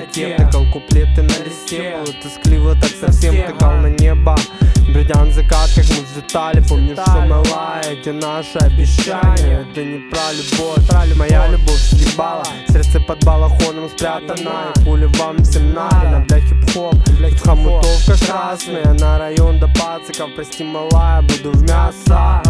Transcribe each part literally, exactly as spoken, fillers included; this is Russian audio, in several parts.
темноте. Тыкал куплеты на листе, было тоскливо так совсем. Тыкал на небо, бредя на закат, как мы взлетали. Помнишь, что мала, эти наши обещания. Это не про любовь, про моя любовь съебала. Сердце под балахоном спрятано, и пули вам всем надо. Для хип-хоп, тут хомутовка красная. На район до пациков, прости, малая, буду в мясо.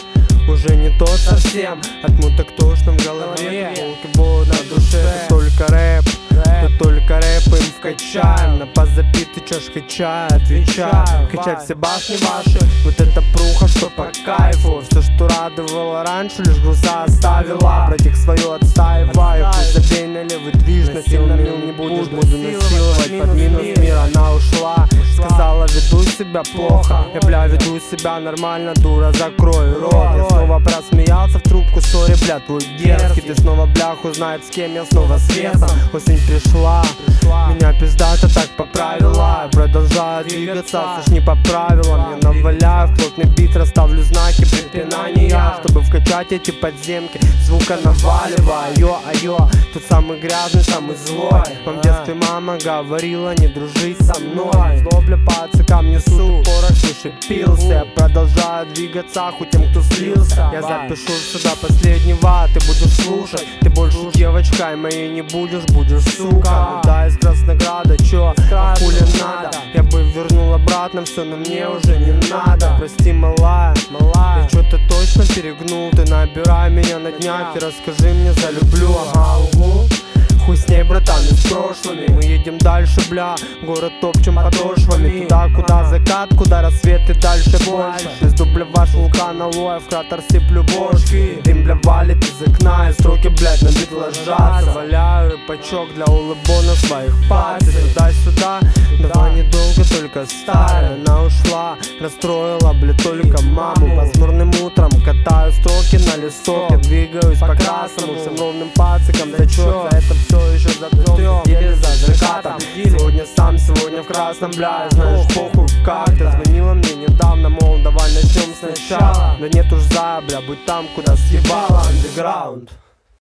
Уже не тот совсем, от муток тошно в голове. Волки будут на душе, тут только рэп, тут только рэп им вкачаем. На позапитый чашкой чая отвечаю. Качать все башни ваши, вот эта пруха, что по кайфу. Все, что радовало раньше, лишь груза оставила. Братик свое отстаиваю, пусть забей на левый движ. Насильно мил не будешь, буду насиловать под минус мир. Она ушла, сказала, веду себя плохо. Я, бля, веду себя нормально, дура, закрой рот. Я снова просмеялся в трубку, сори, бля, твой дерзкий. Ты снова, блях, узнает, с кем я снова с весом. Осень пришла, меня пиздата так поправила. Продолжаю двигаться, слышь, не по правилам. Я наваляю в плотный бит, расставлю знаки препинания, чтобы вкачать эти подземки, звука наваливаю. Айо, тут самый грязный, самый злой. Вам в детстве мама говорила, не дружи со мной. Злобля по отцекам несу, порох зашипился. Я продолжаю двигаться, хоть тем, кто слился. Я запишу сюда последнего, ты будешь слушать. Ты больше девочкой моей не будешь, будешь сука. Ну да, из Краснограда, чё, а хули надо? Я бы вернул обратно все, но мне уже не надо. Прости, малая, малая, я чё-то точно перегнул. Ты набирай меня на днях и расскажи мне, залюблю. Ага, угу. Хуй с ней, братан, и с прошлыми. Мы едем дальше, бля, город топчем подошвами. Туда, куда закат, куда рассвет и дальше больше. Из дубля ваш вулкан алоэ, в кратер сыплю бошки. Дым, бля, валит из окна, и строки, блядь, на бит ложатся. Валяю рыбачок для улыбона своих пальцев. Туда-сюда, давай недолго, только старая. Она ушла, расстроила, бля, только маму. Пасмурным утром катаю строки на листоке. Двигаюсь по красному, всем ровным пацикам. Да чё, за это все еще за трём, или за закатом. Сегодня сам, сегодня в красном, бля, знаешь, похуй как. Ты звонила мне недавно, мол, давай начнем сначала. Да нет уж за, бля, будь там, куда съебала. Андеграунд.